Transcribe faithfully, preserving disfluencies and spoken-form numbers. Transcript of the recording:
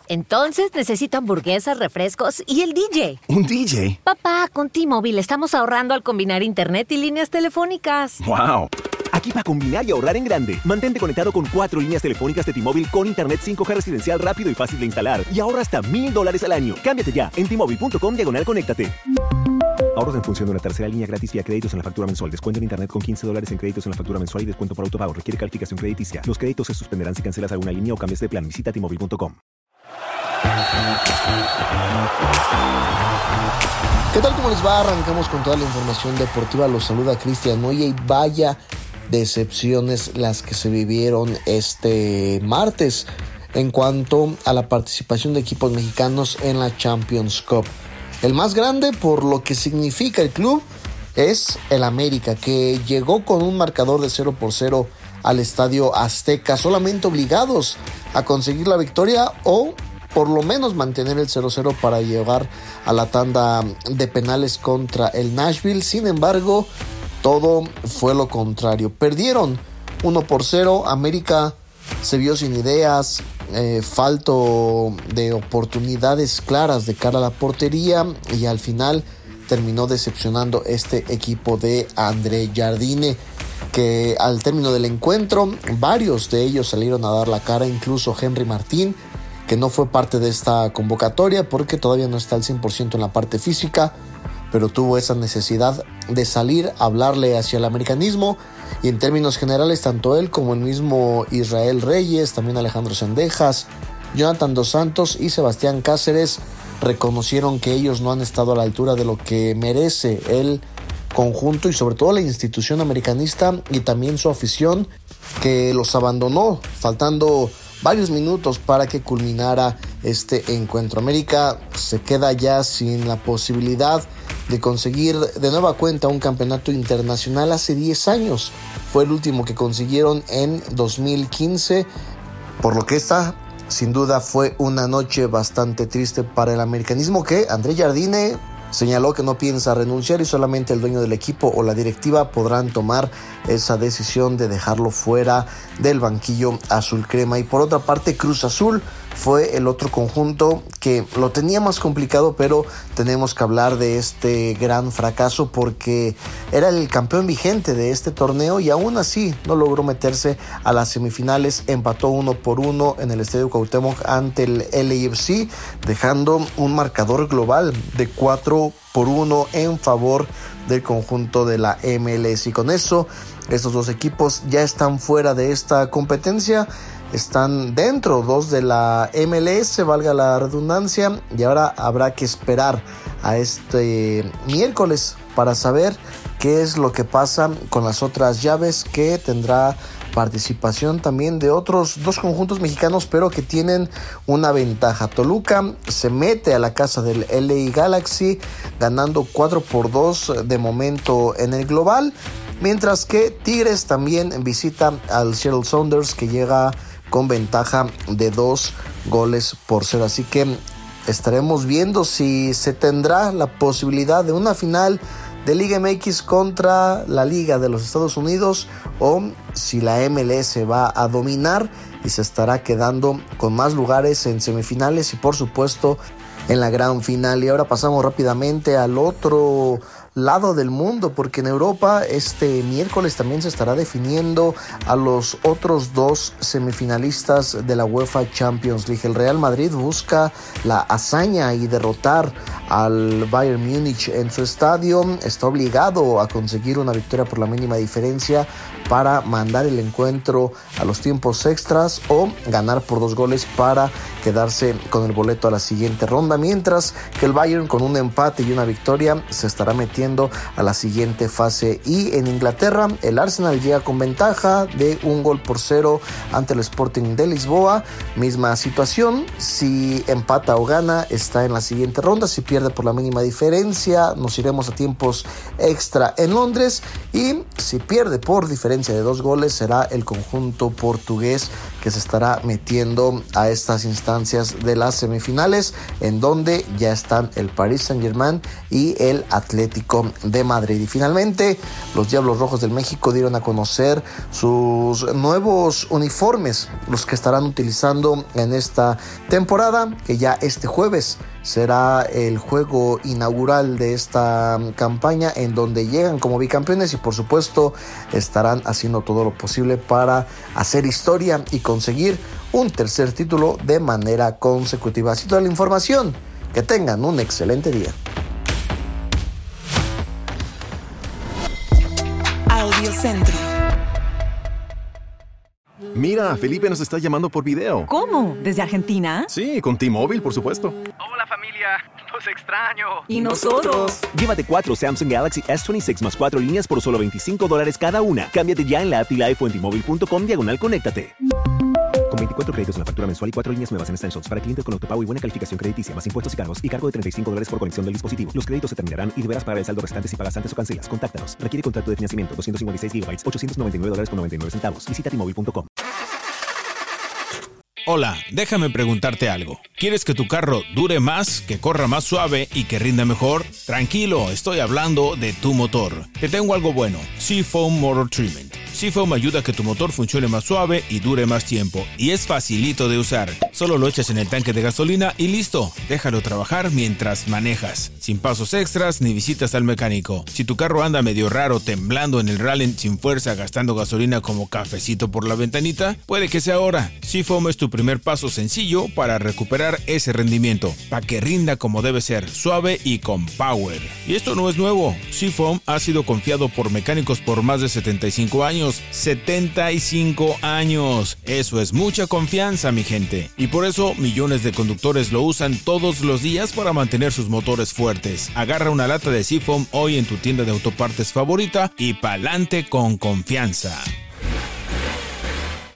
Entonces necesito hamburguesas, refrescos y el D J. ¿Un D J? Papá, con T-Mobile estamos ahorrando al combinar internet y líneas telefónicas. ¡Wow! Aquí para combinar y ahorrar en grande. Mantente conectado con cuatro líneas telefónicas de T-Mobile con internet cinco G residencial rápido y fácil de instalar. Y ahorra hasta mil dólares al año. Cámbiate ya en T-Mobile punto com diagonal conéctate. Ahorros en función de una tercera línea gratis vía créditos en la factura mensual. Descuento en internet con quince dólares en créditos en la factura mensual y descuento por autopago. Requiere calificación crediticia. Los créditos se suspenderán si cancelas alguna línea o cambias de plan. Visita T Mobile punto com. ¿Qué tal? ¿Cómo les va? Arrancamos con toda la información deportiva. Los saluda Cristian Moya y vaya decepciones las que se vivieron este martes en cuanto a la participación de equipos mexicanos en la Champions Cup. El más grande por lo que significa el club es el América, que llegó con un marcador de cero por cero al Estadio Azteca, solamente obligados a conseguir la victoria o por lo menos mantener el cero cero para llegar a la tanda de penales contra el Nashville. Sin embargo, todo fue lo contrario. Perdieron uno por cero. América se vio sin ideas, eh, falto de oportunidades claras de cara a la portería y al final terminó decepcionando este equipo de André Jardine, que al término del encuentro varios de ellos salieron a dar la cara, incluso Henry Martín, que no fue parte de esta convocatoria porque todavía no está al cien por ciento en la parte física, pero tuvo esa necesidad de salir a hablarle hacia el americanismo. Y en términos generales, tanto él como el mismo Israel Reyes, también Alejandro Sendejas, Jonathan Dos Santos y Sebastián Cáceres reconocieron que ellos no han estado a la altura de lo que merece el conjunto y sobre todo la institución americanista y también su afición, que los abandonó faltando varios minutos para que culminara este encuentro. América se queda ya sin la posibilidad de conseguir de nueva cuenta un campeonato internacional. Hace diez años fue el último que consiguieron en dos mil quince, por lo que esta sin duda fue una noche bastante triste para el americanismo, que André Jardine señaló que no piensa renunciar y solamente el dueño del equipo o la directiva podrán tomar esa decisión de dejarlo fuera del banquillo azul crema. Y por otra parte, Cruz Azul fue el otro conjunto que lo tenía más complicado, pero tenemos que hablar de este gran fracaso porque era el campeón vigente de este torneo y aún así no logró meterse a las semifinales. Empató uno por uno en el Estadio Cuauhtémoc ante el L A F C, dejando un marcador global de cuatro por uno en favor del conjunto de la M L S. Y con eso, estos dos equipos ya están fuera de esta competencia. Están dentro dos de la M L S, valga la redundancia, y ahora habrá que esperar a este miércoles para saber qué es lo que pasa con las otras llaves, que tendrá participación también de otros dos conjuntos mexicanos, pero que tienen una ventaja. Toluca se mete a la casa del L A Galaxy ganando cuatro por dos de momento en el global, mientras que Tigres también visita al Seattle Sounders, que llega con ventaja de dos goles por cero. Así que estaremos viendo si se tendrá la posibilidad de una final de Liga M X contra la Liga de los Estados Unidos o si la M L S va a dominar y se estará quedando con más lugares en semifinales y por supuesto en la gran final. Y ahora pasamos rápidamente al otro lado del mundo, porque en Europa este miércoles también se estará definiendo a los otros dos semifinalistas de la UEFA Champions League. El Real Madrid busca la hazaña y derrotar al Bayern Múnich en su estadio. Está obligado a conseguir una victoria por la mínima diferencia para mandar el encuentro a los tiempos extras o ganar por dos goles para quedarse con el boleto a la siguiente ronda, mientras que el Bayern con un empate y una victoria se estará metiendo a la siguiente fase. Y en Inglaterra el Arsenal llega con ventaja de un gol por cero ante el Sporting de Lisboa. Misma situación, si empata o gana está en la siguiente ronda, si pierde pierde por la mínima diferencia, nos iremos a tiempos extra en Londres, y si pierde por diferencia de dos goles será el conjunto portugués que se estará metiendo a estas instancias de las semifinales, en donde ya están el Paris Saint-Germain y el Atlético de Madrid. Y finalmente, los Diablos Rojos del México dieron a conocer sus nuevos uniformes, los que estarán utilizando en esta temporada, que ya este jueves será el juego inaugural de esta campaña, en donde llegan como bicampeones y por supuesto estarán haciendo todo lo posible para hacer historia y conseguir un tercer título de manera consecutiva. Así toda la información. Que tengan un excelente día. Audio Centro. Mira, Felipe nos está llamando por video. ¿Cómo? ¿Desde Argentina? Sí, con T-Mobile, por supuesto. Hola familia, los extraño. ¿Y nosotros? Llévate cuatro Samsung Galaxy S veintiséis más cuatro líneas por solo veinticinco dólares cada una. Cámbiate ya en la app T-Life o en T-Mobile punto com diagonal conéctate. Con veinticuatro créditos en la factura mensual y cuatro líneas nuevas en Essentials para clientes con autopago y buena calificación crediticia, más impuestos y cargos, y cargo de treinta y cinco dólares por conexión del dispositivo. Los créditos se terminarán y deberás pagar el saldo restante si pagas antes o cancelas. Contáctanos. Requiere contrato de financiamiento. doscientos cincuenta y seis gigabytes, ochocientos noventa y nueve dólares con noventa y nueve centavos. Visita T Mobile punto com. Hola, déjame preguntarte algo. ¿Quieres que tu carro dure más, que corra más suave y que rinda mejor? Tranquilo, estoy hablando de tu motor. Te tengo algo bueno, Seafoam Motor Treatment. Seafoam ayuda a que tu motor funcione más suave y dure más tiempo. Y es facilito de usar. Solo lo echas en el tanque de gasolina y listo. Déjalo trabajar mientras manejas. Sin pasos extras ni visitas al mecánico. Si tu carro anda medio raro, temblando en el rally sin fuerza, gastando gasolina como cafecito por la ventanita, puede que sea ahora. Seafoam es tu primer paso sencillo para recuperar ese rendimiento. Para que rinda como debe ser, suave y con power. Y esto no es nuevo. Seafoam ha sido confiado por mecánicos por más de setenta y cinco años. setenta y cinco años. Eso es mucha confianza, mi gente. Y por eso millones de conductores lo usan todos los días para mantener sus motores fuertes. Agarra una lata de Seafoam hoy en tu tienda de autopartes favorita y pa'lante con confianza.